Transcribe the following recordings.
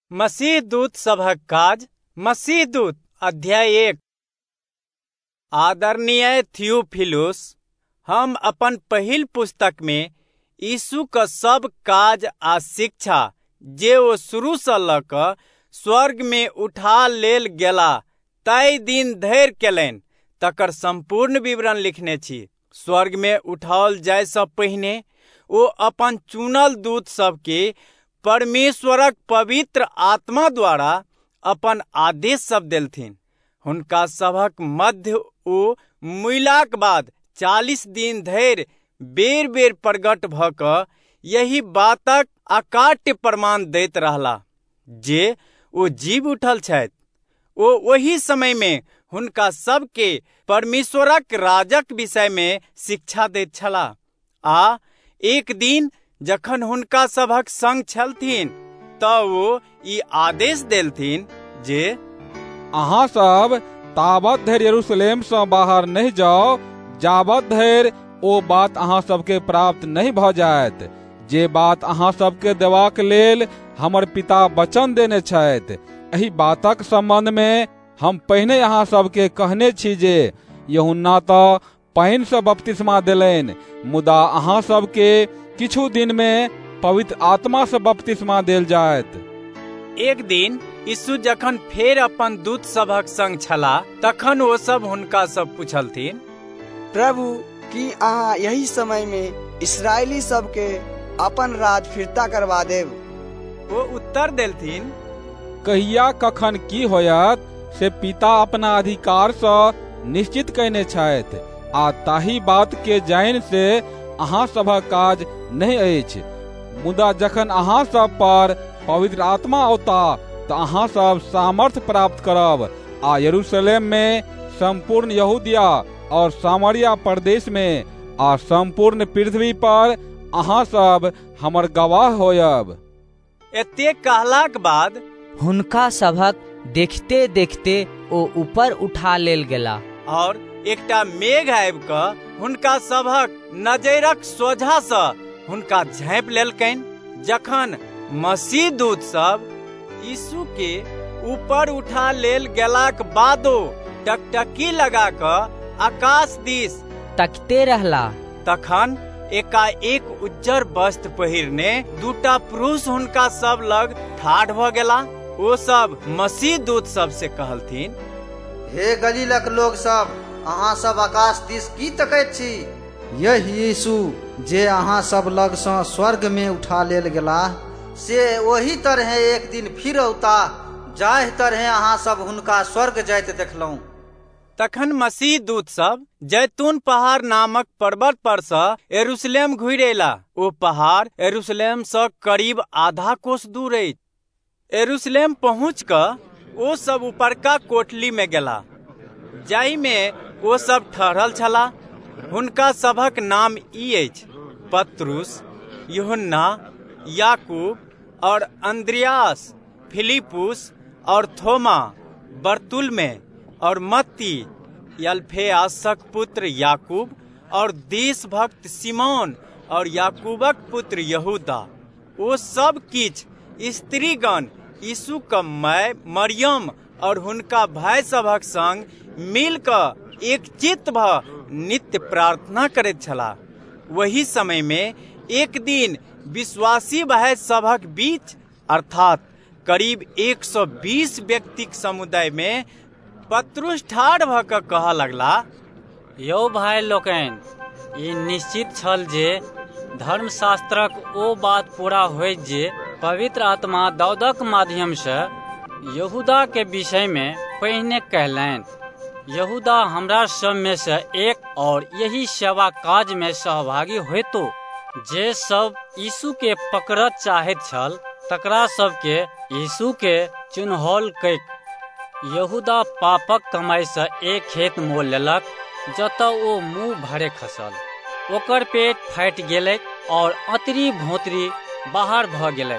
मसीह दूत सभक काज। मसीह दूत अध्याय 1। आदरणीय थियोफिलुस, हम अपन पहिल पुस्तक में यीशु का सब काज आ शिक्षा जे ओ शुरू से ल क स्वर्ग में उठा लेल गेला तय दिन धरि केलनि तकर संपूर्ण विवरण लिखने छी। स्वर्ग में उठाओल जाय से पहिने ओ अपन चुनल दूत सबके परमेश्वरक पवित्र आत्मा द्वारा अपन आदेश सब देलथिन। हुनका सभक मध्य ओ मुइलाक बाद 40 दिन धरि बेर बेर प्रगट भ क यही बातक अकाट्य प्रमाण दैत रहला जे ओ जीव उठल छथि। ओ ओही समय में हुनका सबके परमेश्वरक राजक विषय में शिक्षा दैत छलाह। आ एक दिन जखन हुनका सभक संग छलथिन तऽ ओ ई आदेश देलथिन जे अहाँ सब ताबत धरि यरूशलेम से बाहर नहीं जाओ जाबत धरि ओ बात अहाँ सबके प्राप्त नहीं भ जायत जे बात अहाँ सबके देबाक लेल हमर पिता वचन देने छथि। एही बातक संबंध में हम पहिने अहाँ सबके कहने छी जे यूहन्ना तऽ पानि से बपतिस्मा देलनि, मुदा अहाँ सबके किछु दिन में पवित्र आत्मा से बपतिस्मा देल जायत। एक दिन यीशु जखन फेर अपन दूत सभक संग छलाह तखन ओ सब हुनका सब पूछलथिन, प्रभु, की अहाँ यही समय में इस्राएली सबके अपन राज फिरता करवा देब? वो उत्तर देलथिन, कहिया कखन की होयत से पिता अपना अधिकार से निश्चित कयने छथि, आ ताही बात के जानि से अहाँ सभक काज नहीं अछि। मुदा जखन अहाँ सब पर पवित्र आत्मा औता तऽ अहाँ सब सामर्थ्य प्राप्त करब, आ यरूशलेम में, संपूर्ण यहूदिया और सामरिया प्रदेश में, आ संपूर्ण पृथ्वी पर अहाँ सब हमर गवाह होयब। एते कहलाक बाद हुनका सभक देखते देखते ओ ऊपर उठा लेल गेला और एकटा मेघ आबि कऽ हुनका सभक नजरक सोझा सँ हुनका झाँपि लेलकनि। जखन मसीह दूत सब यीशु के ऊपर उठा लेल गेलाक बादो टकटकी लगा कऽ आकाश दिस तकते रहला तखन एकाएक उज्जर वस्त्र पहिरने दूटा पुरुष हुनका सब लग ठाढ़ भ गेला। ओ सब मसीह दूत सब से कहलथिन, हे गलीलक लोग सब, अहाँ सब आकाश दिस की तकैत छी? यही यीशु जे अहाँ सब लग सँ स्वर्ग में उठा लेल गेला से ओही तरह एक दिन फिर औता जाहि तरह अहाँ सब हुनका स्वर्ग जाइत देखलहुँ। तखन मसीह दूत सब जैतून पहाड़ नामक पर्वत पर से यरूशलेम घुरि अयला। ओ पहाड़ यरूशलेम से करीब आधा कोस दूर अछि। यरूशलेम पहुँच कऽ ओ सब ऊपरका कोठली में गेला जाहि में ओ सब ठहरल छलाह। हुनका सभक नाम ई अछि, पतरुस, यूहन्ना, याकूब और अंद्रियास, फिलिपुस और थोमा, बरतुल्मै और मत्ती, अल्फेयासक पुत्र याकूब और देशभक्त सिमोन और याकूबक पुत्र यहूदा। ओ सब किछ स्त्रीगण यीशु का माय मरियम और हुनका भाई सभक संग मिल कऽ एक चित्त भ नित्य प्रार्थना करैत छलाह। वही समय में एक दिन विश्वासी भाई सभक बीच अर्थात करीब 120 व्यक्तिक समुदाय में पतरुस ठाढ़ भ कऽ कहऽ लगला, यौ भाई लोकनि, ई निश्चित छल जे धर्मशास्त्रक ओ बात पूरा होइत जे पवित्र आत्मा दाऊदक माध्यम से यहूदा के विषय में पहिने कहलनि। यहूदा हमरा सब में से एक और यही सेवा काज में सहभागी होइतो जे सब यीशु के पकड़त चाहैत छल तकरा सबके यीशु के चुनौल कैक। यहूदा पापक कमाई से एक खेत मोल लेलक जतऽ ओ मुँह भरे खसल। ओकर पेट फाटि गेलै और अतरी भोतरी बाहर भ गेलै।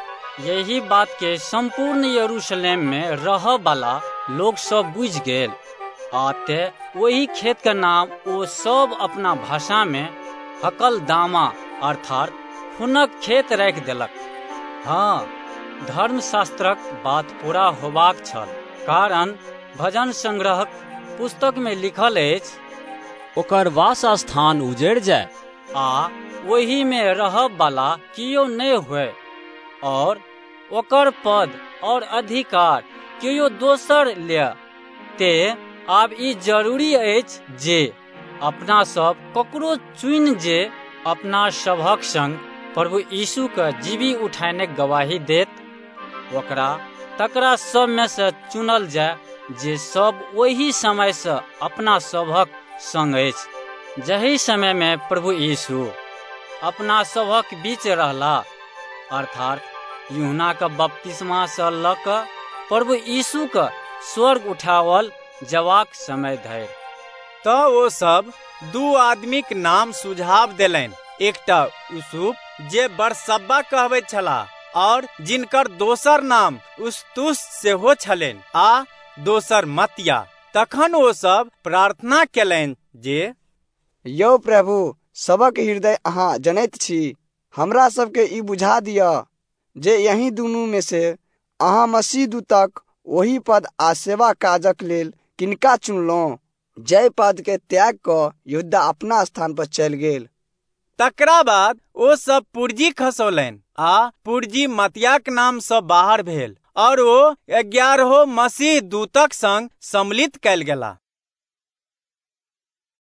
यही बात के संपूर्ण यरूशलेम में रहऽ वाला लोग सब बुझि गेल। आते वही खेत का नाम ओ सब अपना भाषा में हकलदामा अर्थात हुनक खेत राखि देलक। हाँ, धर्मशास्त्रक बात पूरा होबाक छल, कारण भजन संग्रहक पुस्तक में लिखल अछि, ओकर वास स्थान उजड़ जाय आ ओही में रहब वाला कियो नहीं हुए, और ओकर पद और अधिकार कियो दोसर ले। ते आब ई जरूरी अछि जे अपना सब ककरो चुनि जे अपना सभक संग प्रभु यीशु के जीवी उठाने गवाही देत, ओकरा तकरा सब में से चुनल जाय जे सब वही समय से अपना सभक संग अछि, जही समय में प्रभु यीशु अपना सभक बीच रहला, अर्थात यूहन्ना के बपतिस्मा से ल क प्रभु यीशु के स्वर्ग उठावल जवाक समय धरि। तो वो सब दू आदमीक नाम सुझाव देलनि, एकटा यूसुफ जे बरसब्बा कहबैत छलाह, और जिनकर दोसर नाम उस्तुस सेहो छलनि, आ दोसर मतिया। तखन ओ सब प्रार्थना केलनि जे, यौ प्रभु, सबक हृदय अहाँ जनैत छी, हमरा सबके ई बुझा दिअ जे यही दुनू में से अहाँ मसीह दूतक वही पद आ सेवा काजक लेल किनका चुनलहुँ, जय पद के त्याग क यहूदा अपना स्थान पर चल गेल। तकरा बाद ओ सब पुर्जी खसौलनि, आ पुर्जी मतियाक नाम से बाहर भेल, और ओ 11 मसीह दूतक संग सम्मिलित कयल गेला।